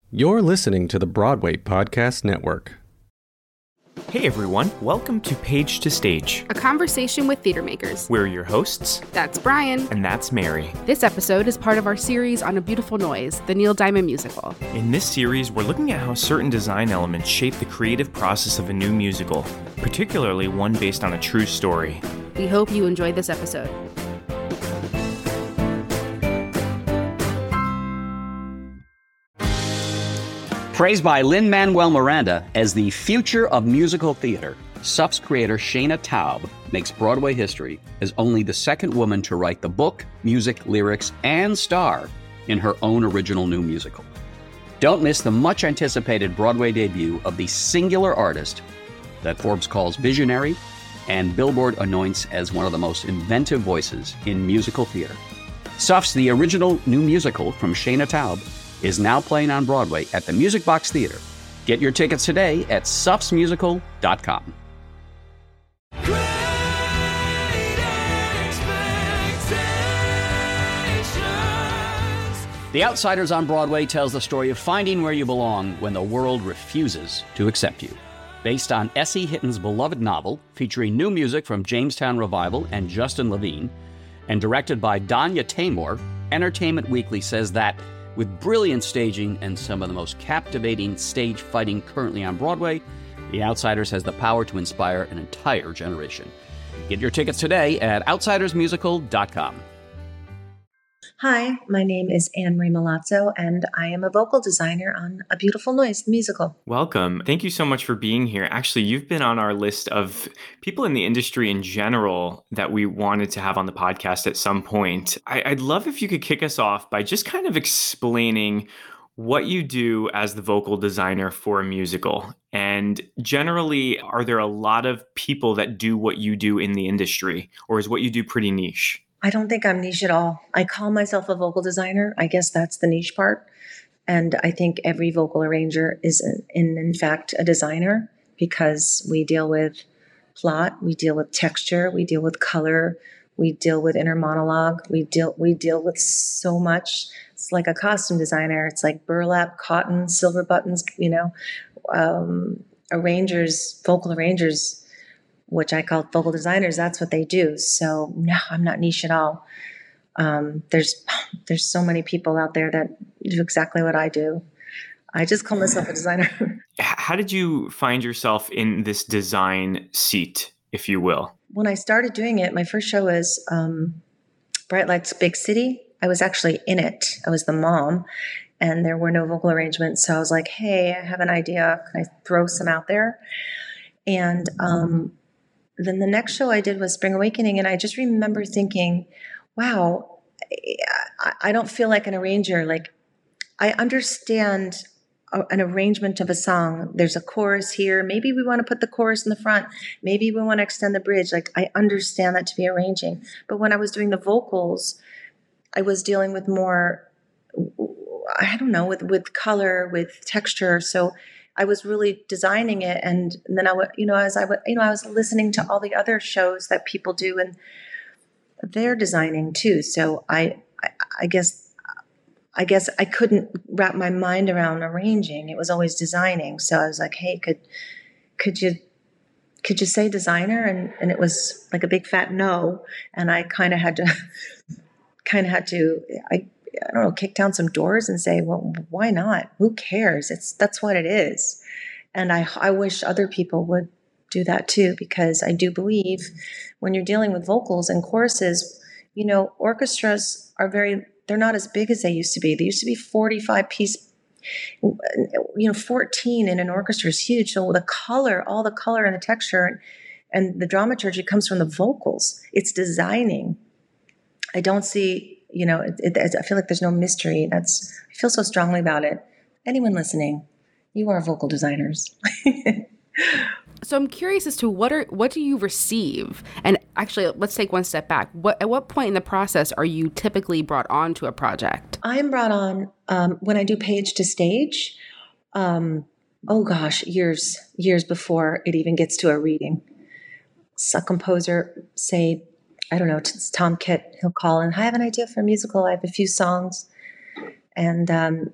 You're listening to the Broadway Podcast Network. Hey everyone, welcome to Page to Stage, a conversation with theater makers. We're your hosts. That's Brian. And that's Mary. This episode is part of our series on A Beautiful Noise, the Neil Diamond musical. In this series, we're looking at how certain design elements shape the creative process of a new musical, particularly one based on a true story. We hope you enjoyed this episode. Praised by Lin-Manuel Miranda as the future of musical theater, SUF's creator Shaina Taub makes Broadway history as only the second woman to write the book, music, lyrics, and star in her own original new musical. Don't miss the much-anticipated Broadway debut of the singular artist that Forbes calls visionary and Billboard anoints as one of the most inventive voices in musical theater. SUF's The Original New Musical from Shaina Taub is now playing on Broadway at the Music Box Theater. Get your tickets today at sufsmusical.com. The Outsiders on Broadway tells the story of finding where you belong when the world refuses to accept you. Based on S.E. Hitton's beloved novel, featuring new music from Jamestown Revival and Justin Levine, and directed by Danya Taymor, Entertainment Weekly says that with brilliant staging and some of the most captivating stage fighting currently on Broadway, The Outsiders has the power to inspire an entire generation. Get your tickets today at outsidersmusical.com. Hi, my name is Anne Marie Milazzo, and I am a vocal designer on A Beautiful Noise, the musical. Welcome. Thank you so much for being here. Actually, you've been on our list of people in the industry in general that we wanted to have on the podcast at some point. I'd love if you could kick us off by just kind of explaining what you do as the vocal designer for a musical. And generally, are there a lot of people that do what you do in the industry, or is what you do pretty niche? I don't think I'm niche at all. I call myself a vocal designer. I guess that's the niche part. And I think every vocal arranger is, in fact, a designer, because we deal with plot, we deal with texture, we deal with color, we deal with inner monologue, we deal with so much. It's like a costume designer. It's like burlap, cotton, silver buttons, arrangers, vocal arrangers, which I call vocal designers. That's what they do. So no, I'm not niche at all. There's so many people out there that do exactly what I do. I just call myself a designer. How did you find yourself in this design seat, if you will? When I started doing it, my first show was Bright Lights, Big City. I was actually in it. I was the mom, and there were no vocal arrangements. So I was like, hey, I have an idea. Can I throw some out there? And then the next show I did was Spring Awakening, and I just remember thinking, wow, I don't feel like an arranger. Like, I understand an arrangement of a song. There's a chorus here. Maybe we want to put the chorus in the front. Maybe we want to extend the bridge. Like, I understand that to be arranging. But when I was doing the vocals, I was dealing with more, I don't know, with color, with texture. So I was really designing it, and then I was listening to all the other shows that people do, and they're designing too. So I guess I couldn't wrap my mind around arranging. It was always designing. So I was like, hey, could you say designer? And it was like a big fat no, and I kind of had to I don't know, kick down some doors and say, well, why not? Who cares? That's what it is. And I wish other people would do that too, because I do believe when you're dealing with vocals and choruses, orchestras they're not as big as they used to be. They used to be 45 piece, 14 in an orchestra is huge. So the color, all the color and the texture and the dramaturgy comes from the vocals. It's designing. I don't see, I feel like there's no mystery. I feel so strongly about it. Anyone listening, you are vocal designers. So I'm curious as to what do you receive? And actually, let's take one step back. At what point in the process are you typically brought on to a project? I'm brought on when I do Page to Stage. Years before it even gets to a reading. A composer, say, I don't know, it's Tom Kitt, he'll call and I have an idea for a musical. I have a few songs. And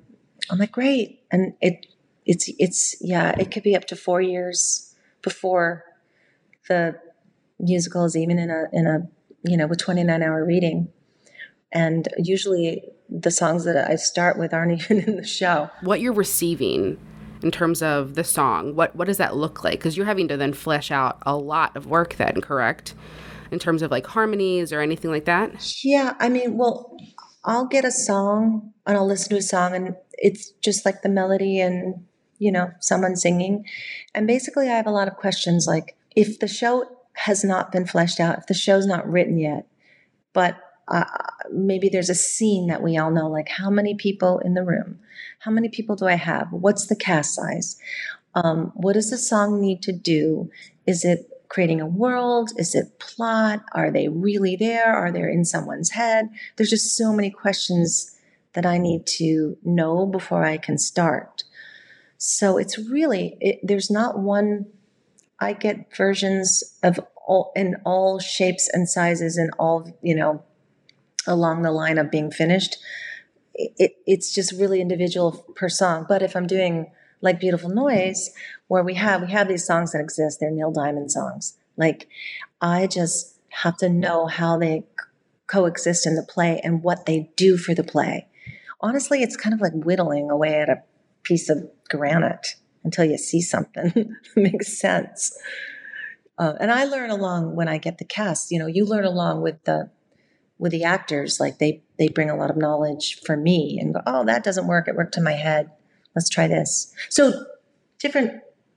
I'm like, great. And it could be up to 4 years before the musical is even in a with 29-hour reading. And usually the songs that I start with aren't even in the show. What you're receiving in terms of the song, what does that look like? Because you're having to then flesh out a lot of work then, correct? In terms of like harmonies or anything like that? Yeah, I mean, well, I'll get a song and I'll listen to a song and it's just like the melody and, someone singing. And basically I have a lot of questions like if the show has not been fleshed out, if the show's not written yet, but maybe there's a scene that we all know, like how many people in the room, how many people do I have? What's the cast size? What does the song need to do? Is it creating a world? Is it plot? Are they really there? Are they in someone's head? There's just so many questions that I need to know before I can start. So it's really, there's not one. I get versions of in all shapes and sizes and all, along the line of being finished. It's just really individual per song. But if I'm doing like Beautiful Noise, where we have these songs that exist, they're Neil Diamond songs. Like I just have to know how they coexist in the play and what they do for the play. Honestly, it's kind of like whittling away at a piece of granite until you see something that makes sense. And I learn along when I get the cast. You learn along with the actors. Like they bring a lot of knowledge for me and go, oh, that doesn't work. It worked in my head. Let's try this. So different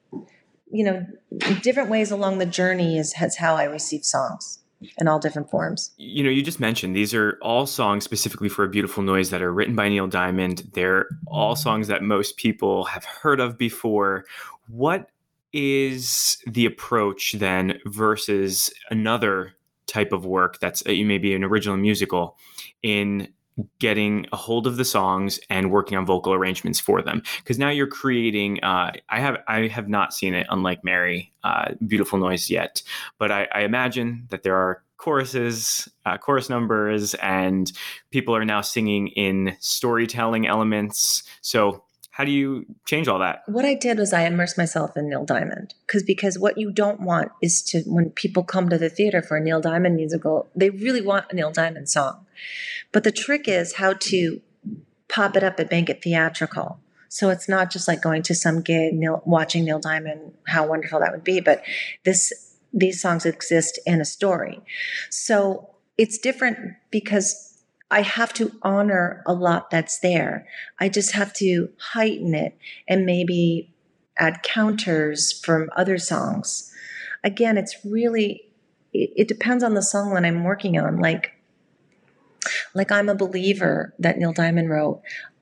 ways along the journey is how I receive songs in all different forms. You just mentioned these are all songs specifically for A Beautiful Noise that are written by Neil Diamond. They're all songs that most people have heard of before. What is the approach then versus another type of work that's maybe an original musical in getting a hold of the songs and working on vocal arrangements for them? Because now you're creating, I have not seen it, unlike Mary, Beautiful Noise yet, but I imagine that there are choruses, chorus numbers, and people are now singing in storytelling elements. So how do you change all that? What I did was I immersed myself in Neil Diamond because what you don't want is to, when people come to the theater for a Neil Diamond musical, they really want a Neil Diamond song. But the trick is how to pop it up and make it theatrical. So it's not just like going to some gig, watching Neil Diamond, how wonderful that would be, but these songs exist in a story. So it's different because I have to honor a lot that's there. I just have to heighten it and maybe add counters from other songs. Again, it's really, it depends on the song that I'm working on. Like I'm a Believer that Neil Diamond wrote.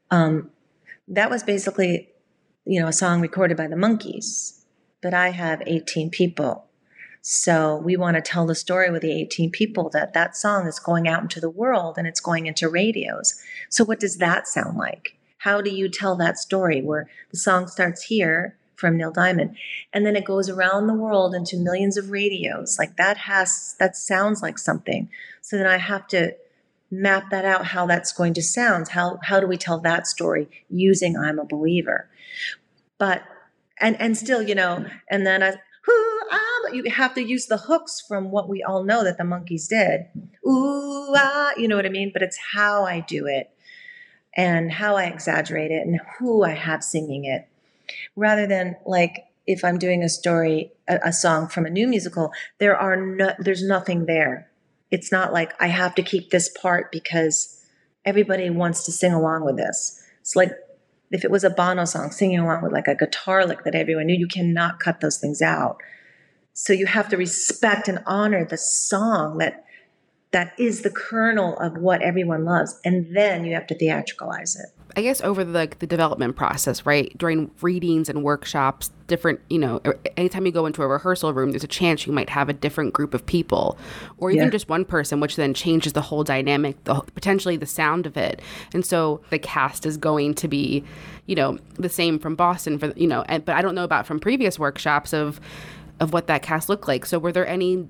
That was basically, a song recorded by the Monkees, but I have 18 people. So we want to tell the story with the 18 people that song is going out into the world and it's going into radios. So what does that sound like? How do you tell that story where the song starts here from Neil Diamond and then it goes around the world into millions of radios? Like that sounds like something. So then I have to map that out, how that's going to sound. How do we tell that story using I'm a Believer? But, and still, and then you have to use the hooks from what we all know that the Monkees did. Ooh, ah, you know what I mean? But it's how I do it and how I exaggerate it and who I have singing it. Rather than like if I'm doing a story, a song from a new musical, there's nothing there. It's not like I have to keep this part because everybody wants to sing along with this. It's like if it was a Bono song, singing along with like a guitar lick that everyone knew, you cannot cut those things out. So you have to respect and honor the song that is the kernel of what everyone loves. And then you have to theatricalize it. I guess over the development process, right? During readings and workshops, different, anytime you go into a rehearsal room, there's a chance you might have a different group of people or even just one person, which then changes the whole dynamic, potentially the sound of it. And so the cast is going to be, the same from Boston but I don't know about from previous workshops of what that cast looked like. So were there any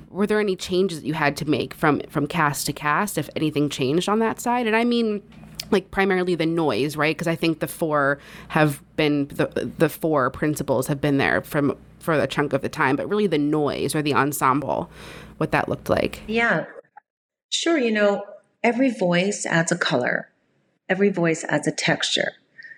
changes that you had to make from cast to cast, if anything changed on that side? And I mean, like primarily the noise, right? Because I think the four principals have been there for a chunk of the time, but really the noise or the ensemble, what that looked like. Yeah, sure. Every voice adds a color. Every voice adds a texture.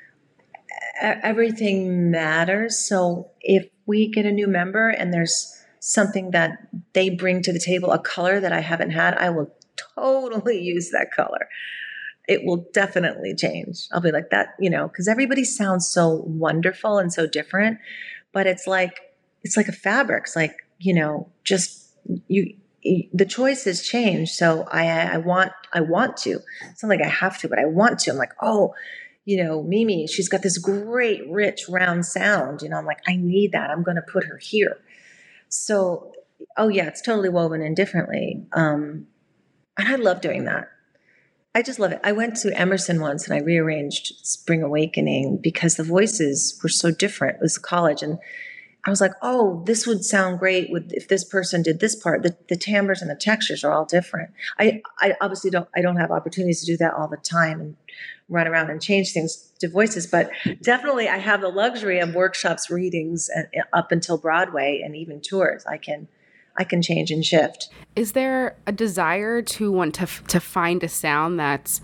Everything matters. So if we get a new member and there's something that they bring to the table, a color that I haven't had, I will totally use that color. It will definitely change. I'll be like that, because everybody sounds so wonderful and so different, but it's like a fabric. It's like, just the choice has changed. So I want to. It's not like I have to, but I want to. I'm like, oh, Mimi, she's got this great, rich, round sound. I'm like, I need that. I'm going to put her here. So, oh yeah, it's totally woven in differently. And I love doing that. I just love it. I went to Emerson once and I rearranged Spring Awakening because the voices were so different. It was college. And I was like, oh, this would sound great if this person did this part. The timbres and the textures are all different. I obviously don't have opportunities to do that all the time and run around and change things to voices, but definitely I have the luxury of workshops, readings, and up until Broadway and even tours. I can change and shift. Is there a desire to want to find a sound that's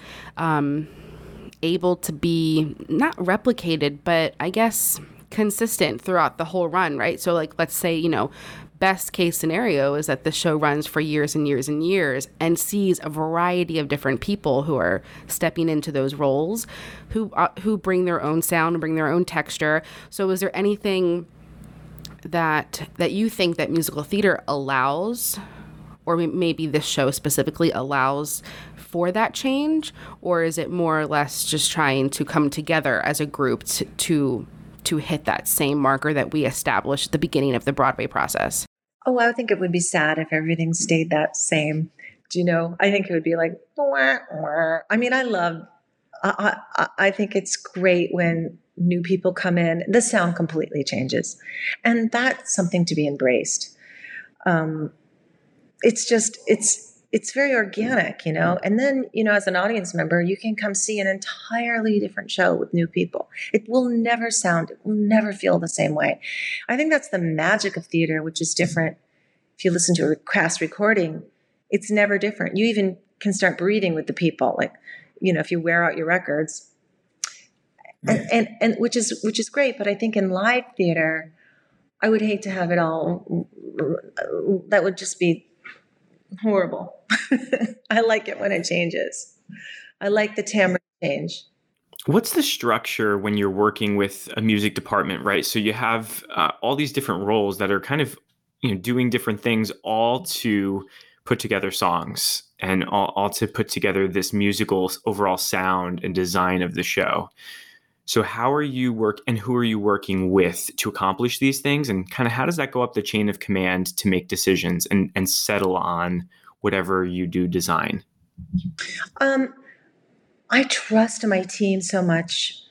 able to be not replicated, but I guess consistent throughout the whole run, right? So like, let's say, best case scenario is that the show runs for years and years and years and sees a variety of different people who are stepping into those roles, who bring their own sound and bring their own texture. So is there anything that you think that musical theater allows, or maybe this show specifically allows for that change? Or is it more or less just trying to come together as a group to hit that same marker that we established at the beginning of the Broadway process? Oh, I think it would be sad if everything stayed that same. I think it would be like, wah, wah. I mean, I think it's great when new people come in, the sound completely changes. And that's something to be embraced. It's very organic, and then, as an audience member, you can come see an entirely different show with new people. It will never feel the same way. I think that's the magic of theater, which is different. If you listen to a cast recording, it's never different. You even can start breathing with the people. Like, if you wear out your records, and which is great. But I think in live theater, I would hate to have it all. That would just be horrible. I like it when it changes. I like the timbre change. What's the structure when you're working with a music department, right? So you have all these different roles that are kind of, doing different things, all to put together songs and all to put together this musical overall sound and design of the show. So how are you who are you working with to accomplish these things? And kind of how does that go up the chain of command to make decisions and settle on whatever you do design? I trust my team so much.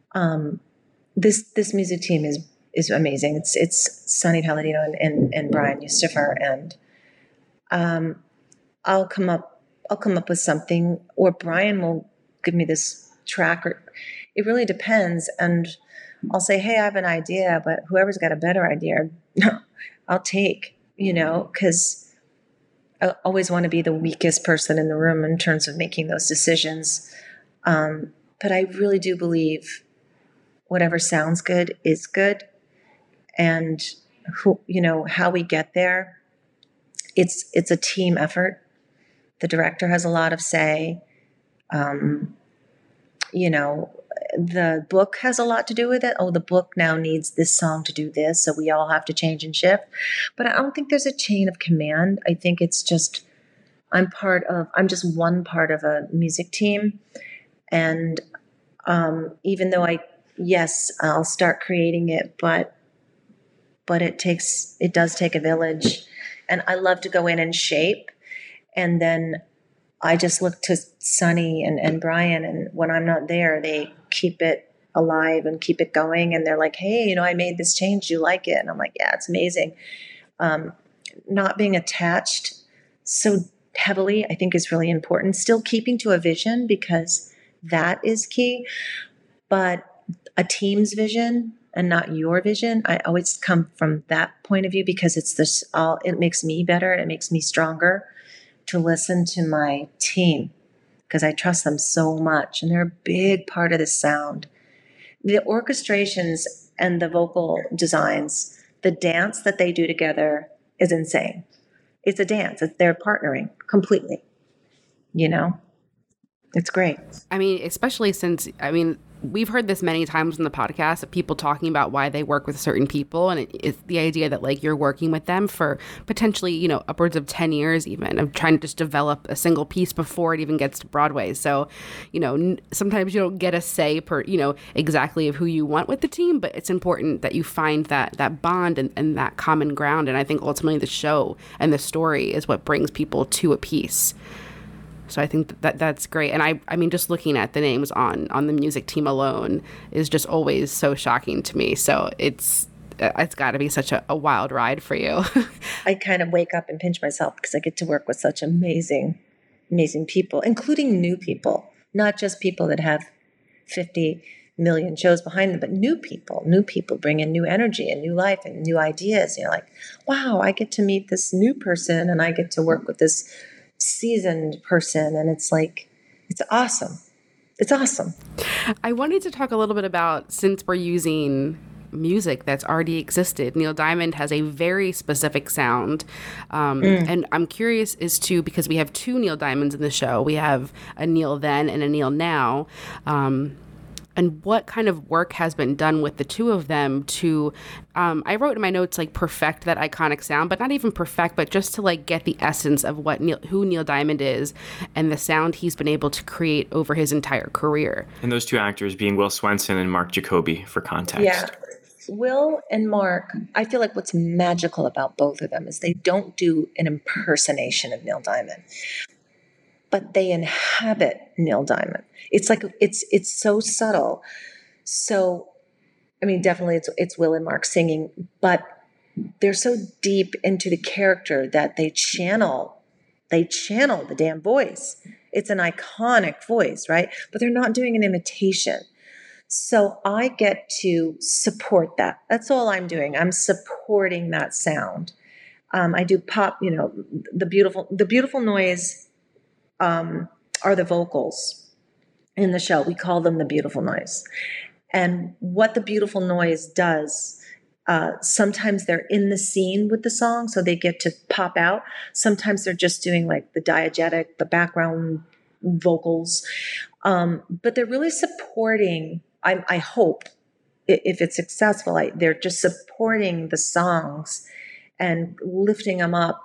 This music team is amazing. It's Sonny Palladino and Brian Yustifer, and I'll come up with something, or Brian will give me this track, or it really depends. And I'll say, hey, I have an idea, but whoever's got a better idea, I'll take, because I always want to be the weakest person in the room in terms of making those decisions. But I really do believe whatever sounds good is good. And how we get there, it's a team effort. The director has a lot of say. The book has a lot to do with it. Oh, the book now needs this song to do this, so we all have to change and shift. But I don't think there's a chain of command. I think it's just I'm just one part of a music team. And even though I'll start creating it, but it does take a village. And I love to go in and shape, and then I just look to Sonny and Brian, and when I'm not there, they keep it alive and keep it going. And they're like, hey, I made this change. Do you like it? And I'm like, yeah, it's amazing. Not being attached so heavily, I think, is really important. Still keeping to a vision, because that is key. But a team's vision and not your vision, I always come from that point of view, because it's this all, it makes me better. It makes me stronger to listen to my team, because I trust them so much. And they're a big part of the sound. The orchestrations and the vocal designs, the dance that they do together is insane. It's a dance. They're partnering completely. It's great. I mean, especially since, we've heard this many times in the podcast of people talking about why they work with certain people. And it's the idea that like you're working with them for potentially, upwards of 10 years even, of trying to just develop a single piece before it even gets to Broadway. So, sometimes you don't get a say per, exactly of who you want with the team, but it's important that you find that bond and that common ground. And I think ultimately the show and the story is what brings people to a piece. So I think that's great. And I mean, just looking at the names on the music team alone is just always so shocking to me. So it's got to be such a wild ride for you. I kind of wake up and pinch myself because I get to work with such amazing people, including new people, not just people that have 50 million shows behind them, but new people bring in new energy and new life and new ideas. Like, wow, I get to meet this new person and I get to work with this seasoned person, and it's awesome. It's awesome. I wanted to talk a little bit about, since we're using music that's already existed, Neil Diamond has a very specific sound, and I'm curious as to, because we have two Neil Diamonds in the show, we have a Neil then and a Neil now, and what kind of work has been done with the two of them to, I wrote in my notes, like, perfect that iconic sound, but not even perfect, but just to, like, get the essence of who Neil Diamond is and the sound he's been able to create over his entire career. And those two actors being Will Swenson and Mark Jacoby, for context. Yeah. Will and Mark, I feel like what's magical about both of them is they don't do an impersonation of Neil Diamond, but they inhabit Neil Diamond. It's like, it's so subtle. So, I mean, definitely it's Will and Mark singing, but they're so deep into the character that they channel the damn voice. It's an iconic voice, right? But they're not doing an imitation. So I get to support that. That's all I'm doing. I'm supporting that sound. I do pop, the beautiful noise are the vocals in the show. We call them the beautiful noise. And what the beautiful noise does, sometimes they're in the scene with the song, so they get to pop out. Sometimes they're just doing like the diegetic, the background vocals. But they're really supporting, I hope, if it's successful, they're just supporting the songs and lifting them up,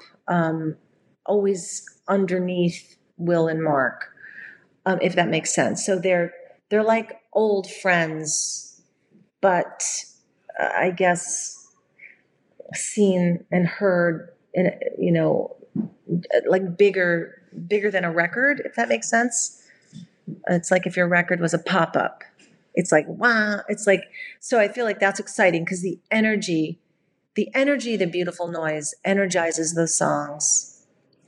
always underneath Will and Mark, if that makes sense. So they're like old friends, but I guess seen and heard in, like bigger than a record, if that makes sense. It's like if your record was a pop-up. It's like, wow. It's like, so I feel like that's exciting because the energy, the beautiful noise energizes those songs.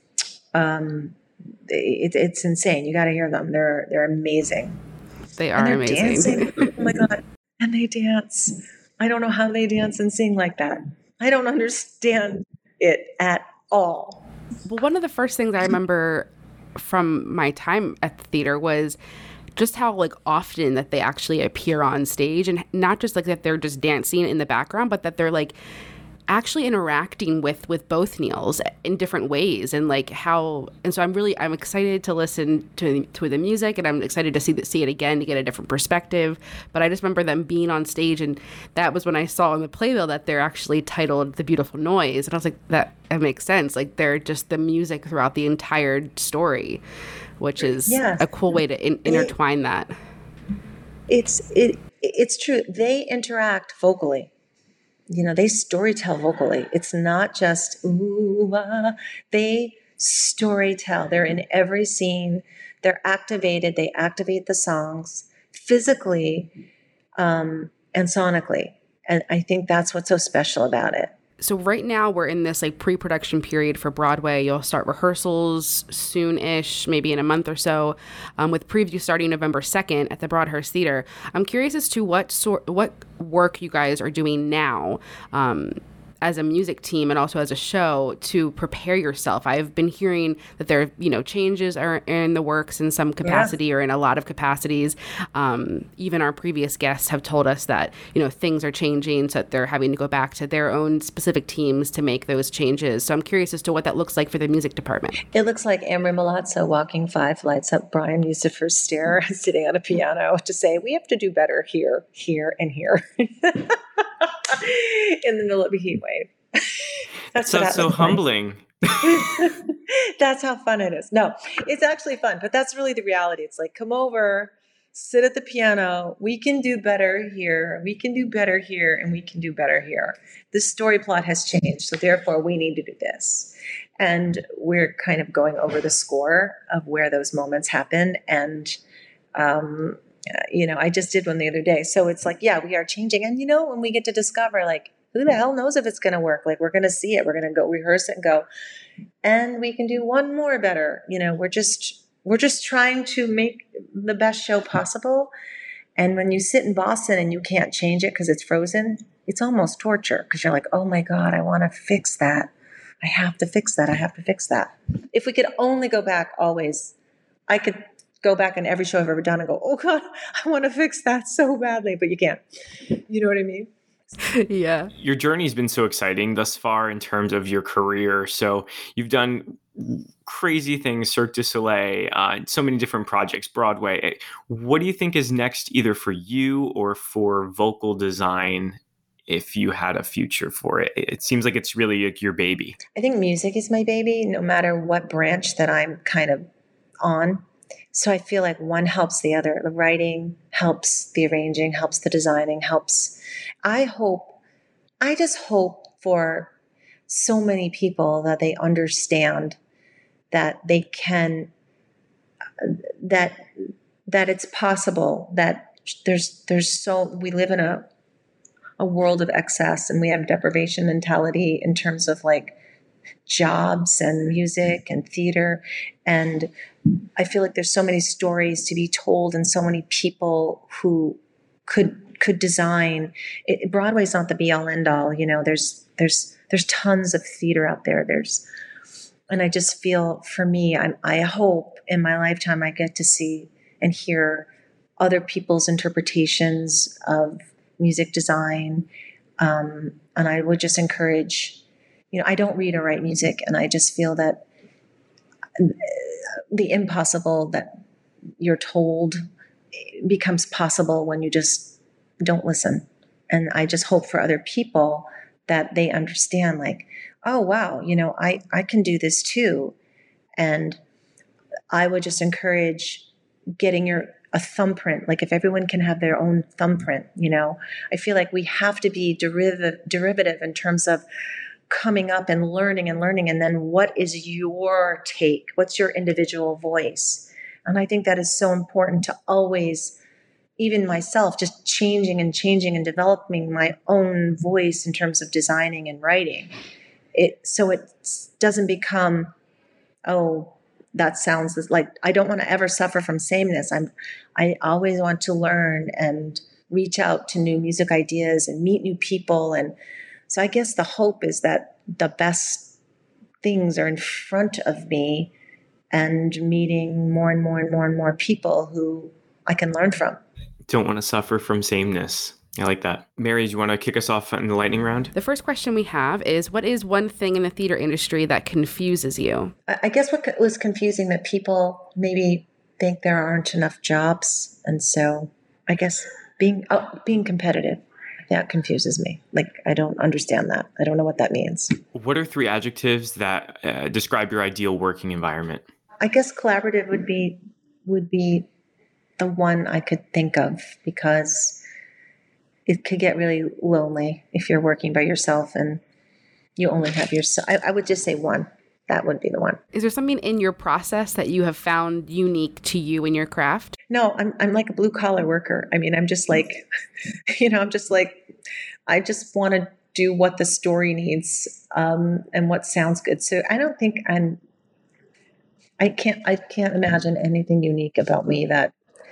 It's insane. You got to hear them. They're amazing. They are amazing. Dancing. Oh my God. And they dance. I don't know how they dance and sing like that. I don't understand it at all. Well, one of the first things I remember from my time at the theater was just how like often that they actually appear on stage, and not just like that they're just dancing in the background, but that they're like actually interacting with both Neils in different ways, and like how, and so I'm excited to listen to the music, and I'm excited to see it again to get a different perspective. But I just remember them being on stage, and that was when I saw in the playbill that they're actually titled The Beautiful Noise, and I was like, that makes sense. Like they're just the music throughout the entire story, which is a cool way to intertwine that. It's true. They interact vocally. They storytell vocally. It's not just ooh, ah. They storytell. They're in every scene. They're activated. They activate the songs physically and sonically. And I think that's what's so special about it. So right now we're in this like pre-production period for Broadway. You'll start rehearsals soon-ish, maybe in a month or so, with preview starting November 2nd at the Broadhurst Theater. I'm curious as to what work you guys are doing now, as a music team and also as a show to prepare yourself. I've been hearing that there, changes are in the works in some capacity or in a lot of capacities. Even our previous guests have told us that, things are changing, so that they're having to go back to their own specific teams to make those changes. So I'm curious as to what that looks like for the music department. It looks like Amory Milazzo walking 5 flights up Brian Yusufer's stair, sitting on a piano to say, we have to do better here, here, and here. In the middle of a heat wave. That sounds so humbling. That's how fun it is. No, it's actually fun, but that's really the reality. It's like, come over, sit at the piano. We can do better here. We can do better here, and we can do better here. The story plot has changed, so therefore we need to do this. And we're kind of going over the score of where those moments happen. And I just did one the other day. So it's like, yeah, we are changing. And, when we get to discover, like, who the hell knows if it's going to work? Like, we're going to see it. We're going to go rehearse it and go, and we can do one more better. We're just trying to make the best show possible. And when you sit in Boston and you can't change it because it's frozen, it's almost torture because you're like, oh my God, I want to fix that. I have to fix that. I have to fix that. If we could only go back always, I could go back in every show I've ever done and go, oh God, I want to fix that so badly, but you can't. You know what I mean? Yeah. Your journey's been so exciting thus far in terms of your career. So you've done crazy things, Cirque du Soleil, so many different projects, Broadway. What do you think is next, either for you or for vocal design, if you had a future for it? It seems like it's really like your baby. I think music is my baby, no matter what branch that I'm kind of on. So I feel like one helps the other. The writing helps the arranging, helps the designing, helps. I just hope for so many people that they understand that they can, that it's possible, that we live in a world of excess, and we have deprivation mentality in terms of like jobs and music and theater. And I feel like there's so many stories to be told and so many people who could design. Broadway's not the be all end all. There's tons of theater out there. And I just feel, for me, I hope in my lifetime I get to see and hear other people's interpretations of music design. And I would just encourage, I don't read or write music, and I just feel that the impossible that you're told becomes possible when you just don't listen. And I just hope for other people that they understand, like, oh, wow, I can do this too. And I would just encourage getting a thumbprint. Like, if everyone can have their own thumbprint, I feel like we have to be derivative in terms of coming up and learning. And then what is your take? What's your individual voice? And I think that is so important to always, even myself, just changing and developing my own voice in terms of designing and writing. So it doesn't become, oh, that sounds like, I don't want to ever suffer from sameness. I always want to learn and reach out to new music ideas and meet new people. And so I guess the hope is that the best things are in front of me, and meeting more and more and more and more people who I can learn from. Don't want to suffer from sameness. I like that. Mary, do you want to kick us off in the lightning round? The first question we have is, what is one thing in the theater industry that confuses you? I guess what was confusing, that people maybe think there aren't enough jobs. And so I guess being competitive, that confuses me. Like, I don't understand that. I don't know what that means. What are 3 adjectives that describe your ideal working environment? I guess collaborative would be the one I could think of, because it could get really lonely if you're working by yourself and you only have yourself. I would just say one. That would be the one. Is there something in your process that you have found unique to you in your craft? No, I'm like a blue collar worker. I mean, I'm just like, I just want to do what the story needs, and what sounds good. So I don't think I can't imagine anything unique about me that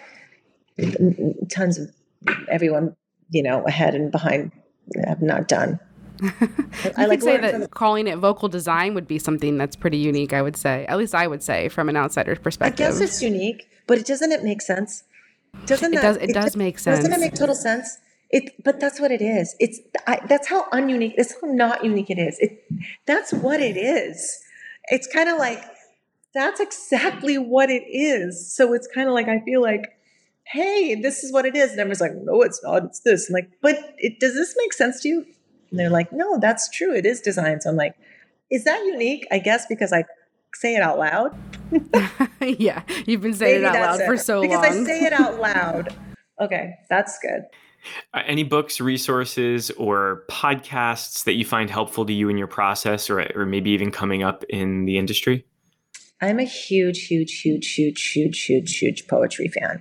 tons of everyone, ahead and behind have not done. I like say that calling it vocal design would be something that's pretty unique, I would say. At least I would say from an outsider's perspective. I guess it's unique, but doesn't it make sense? It does make sense. Doesn't it make total sense? But that's what it is. That's how ununique, that's how not unique it is. That's what it is. It's kind of like, that's exactly what it is. So it's kind of like, I feel like, hey, this is what it is. And everyone's like, no, it's not, it's this. I'm like, but does this make sense to you? And they're like, no, that's true. It is design. So I'm like, is that unique? I guess because I say it out loud. Yeah, you've been saying it out loud for so long. Because I say it out loud. Okay, that's good. Any books, resources, or podcasts that you find helpful to you in your process, or maybe even coming up in the industry? I'm a huge poetry fan.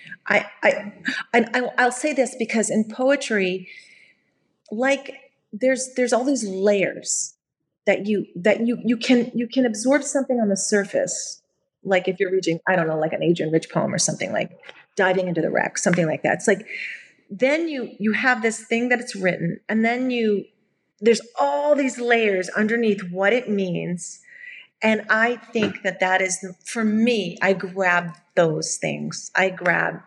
I'll say this because in poetry, like there's all these layers that you can absorb something on the surface. Like if you're reading, I don't know, like an Adrienne Rich poem or something, like diving into the wreck, something like that. It's like, then you have this thing that it's written, and then there's all these layers underneath what it means. And I think that is, for me, I grab those things. I grab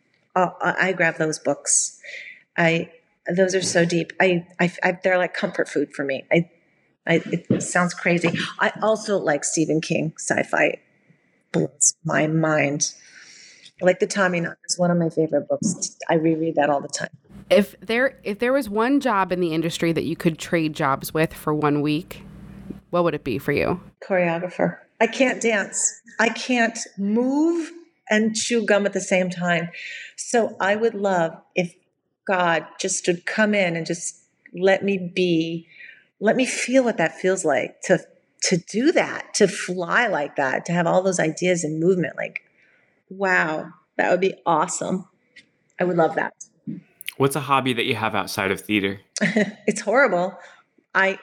those books. Those are so deep. They're like comfort food for me. It sounds crazy. I also like Stephen King sci-fi. Blows my mind. Like The Tommyknocker is one of my favorite books. I reread that all the time. If there was one job in the industry that you could trade jobs with for 1 week, what would it be for you? Choreographer. I can't dance. I can't move and chew gum at the same time. So I would love if God just would come in and just let me feel what that feels like to do that, to fly like that, to have all those ideas and movement. Like, wow, that would be awesome. I would love that. What's a hobby that you have outside of theater? It's horrible. I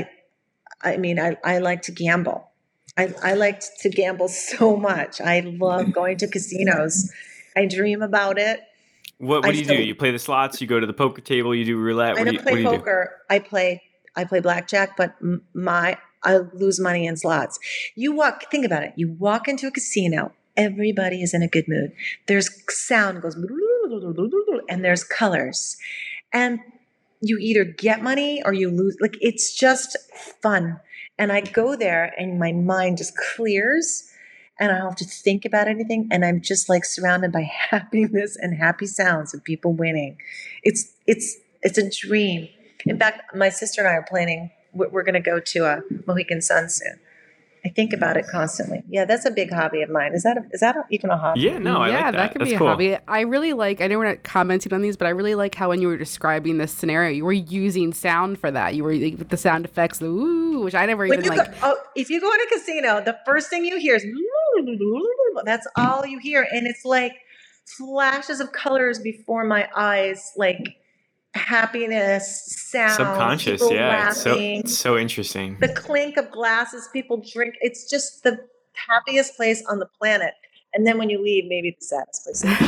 mean, I like to gamble. I like to gamble so much. I love going to casinos. I dream about it. What do you do? You play the slots? You go to the poker table? You do roulette? I don't play poker. I play blackjack, but I lose money in slots. Think about it. You walk into a casino. Everybody is in a good mood. There's sound goes, and there's colors, and you either get money or you lose. Like, it's just fun. And I go there and my mind just clears and I don't have to think about anything. And I'm just like surrounded by happiness and happy sounds of people winning. It's a dream. In fact, my sister and I are planning, we're going to go to a Mohegan Sun soon. I think about it constantly. Yeah, that's a big hobby of mine. Is that even a hobby? Yeah, no, I like that. That could be a hobby. I really like, I know we're not commenting on these, but I really like how when you were describing this scenario, you were using sound for that. You were with the sound effects, the ooh, which I never even like. If you go in a casino, the first thing you hear is that's all you hear. And it's like flashes of colors before my eyes, like happiness, sound, subconscious, yeah. It's so interesting. The clink of glasses, people drink. It's just the happiest place on the planet. And then when you leave, maybe the saddest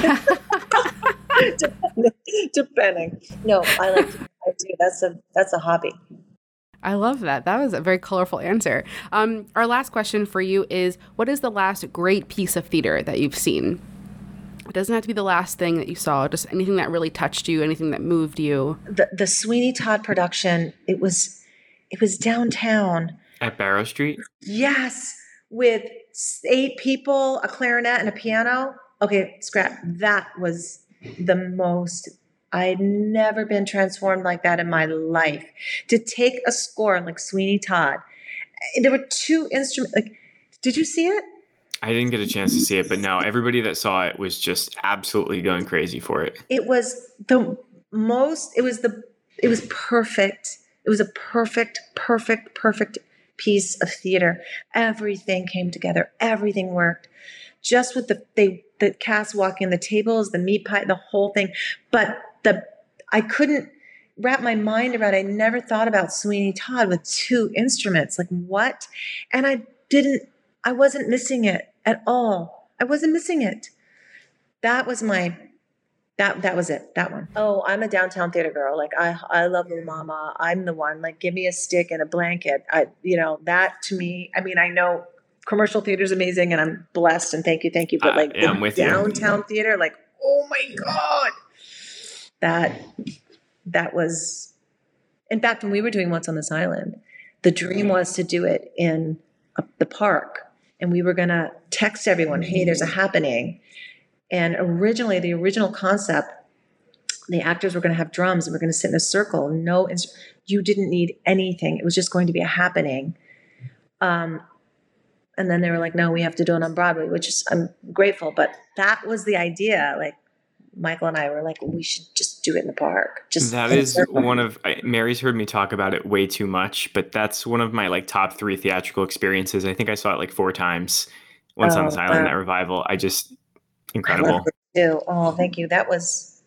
place. Depending. No, I do. That's a hobby. I love that. That was a very colorful answer. Our last question for you is, what is the last great piece of theater that you've seen? It doesn't have to be the last thing that you saw, just anything that really touched you, anything that moved you. The Sweeney Todd production, it was downtown. At Barrow Street? Yes, with 8 people, a clarinet and a piano. Okay, scrap. That was the most, I'd never been transformed like that in my life. To take a score like Sweeney Todd. There were 2 instruments. Like, did you see it? I didn't get a chance to see it, but no, everybody that saw it was just absolutely going crazy for it. It was perfect. It was a perfect piece of theater. Everything came together. Everything worked. Just with the cast walking, the tables, the meat pie, the whole thing. But I couldn't, wrap my mind around. I never thought about Sweeney Todd with 2 instruments. Like, what? And I wasn't missing it at all. I wasn't missing it. That was that was it. That one. Oh, I'm a downtown theater girl. Like, I love Little Mama. I'm the one. Like, give me a stick and a blanket. That to me, I mean, I know commercial theater is amazing and I'm blessed and thank you. But like I'm with downtown theater, like, oh my God. That was, in fact, when we were doing Once on This Island, the dream was to do it in the park. And we were going to text everyone, hey, there's a happening. And originally, the original concept, the actors were going to have drums and we're going to sit in a circle. You didn't need anything. It was just going to be a happening. And then they were like, no, we have to do it on Broadway, which is, I'm grateful. But that was the idea. Like, Michael and I were like, we should just do it in the park. That is one of, Mary's heard me talk about it way too much, but that's one of my like top 3 theatrical experiences. I think I saw it like 4 times. Once on This Island, that revival. Incredible. Oh, thank you. That was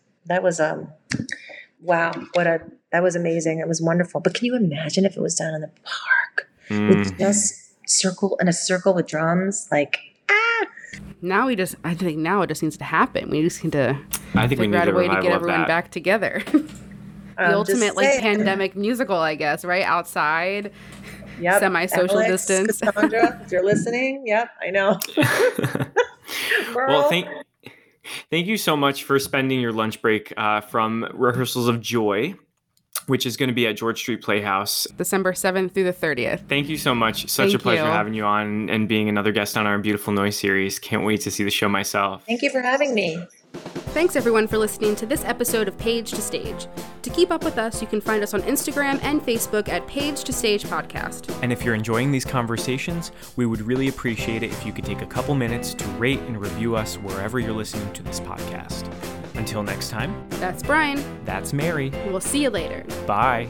wow. That was amazing. It was wonderful. But can you imagine if it was done in the park? With just circle with drums? Like, I think now it just needs to happen. We just need to figure out a way to get everyone back together. The ultimate pandemic musical, I guess, right? Outside. Yep. Semi-social Alex, distance. Cassandra, if you're listening, yep, I know. Well, thank you so much for spending your lunch break from Rehearsals of Joy, which is going to be at George Street Playhouse. December 7th through the 30th. Thank you so much. Such a pleasure having you on and being another guest on our Beautiful Noise series. Can't wait to see the show myself. Thank you for having me. Thanks everyone for listening to this episode of Page to Stage. To keep up with us, you can find us on Instagram and Facebook at Page to Stage Podcast. And if you're enjoying these conversations, we would really appreciate it if you could take a couple minutes to rate and review us wherever you're listening to this podcast. Until next time. That's Brian. That's Mary. We'll see you later. Bye.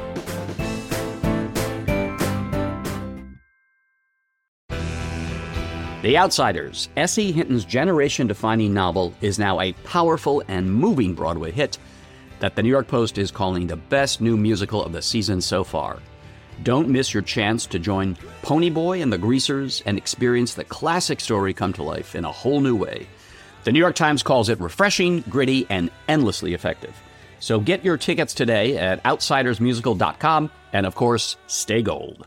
The Outsiders, S.E. Hinton's generation-defining novel, is now a powerful and moving Broadway hit that the New York Post is calling the best new musical of the season so far. Don't miss your chance to join Ponyboy and the Greasers and experience the classic story come to life in a whole new way. The New York Times calls it refreshing, gritty, and endlessly effective. So get your tickets today at outsidersmusical.com, and of course, stay gold.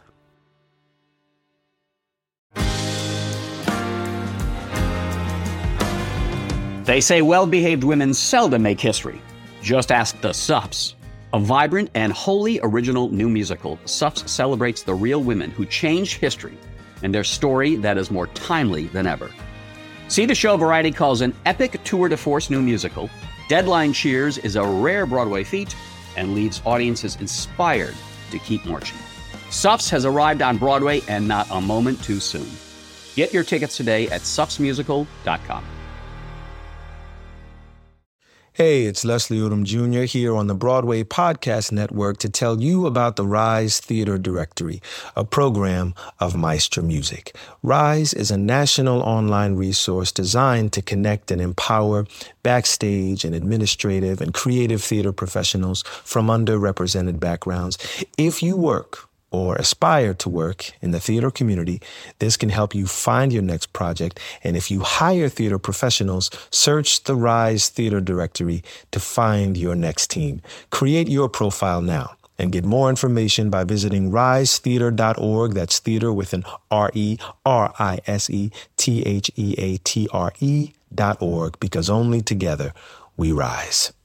They say well-behaved women seldom make history. Just ask the Suffs. A vibrant and wholly original new musical, Suffs celebrates the real women who changed history and their story that is more timely than ever. See the show Variety calls an epic tour de force new musical. Deadline cheers is a rare Broadway feat and leaves audiences inspired to keep marching. Suffs has arrived on Broadway and not a moment too soon. Get your tickets today at suffsmusical.com. Hey, it's Leslie Odom Jr. here on the Broadway Podcast Network to tell you about the Rise Theater Directory, a program of Maestro Music. Rise is a national online resource designed to connect and empower backstage and administrative and creative theater professionals from underrepresented backgrounds. If you work or aspire to work in the theater community, this can help you find your next project. And if you hire theater professionals, search the Rise Theater Directory to find your next team. Create your profile now and get more information by visiting risetheater.org. That's theater with an RERISETHEATRE.org, because only together we rise.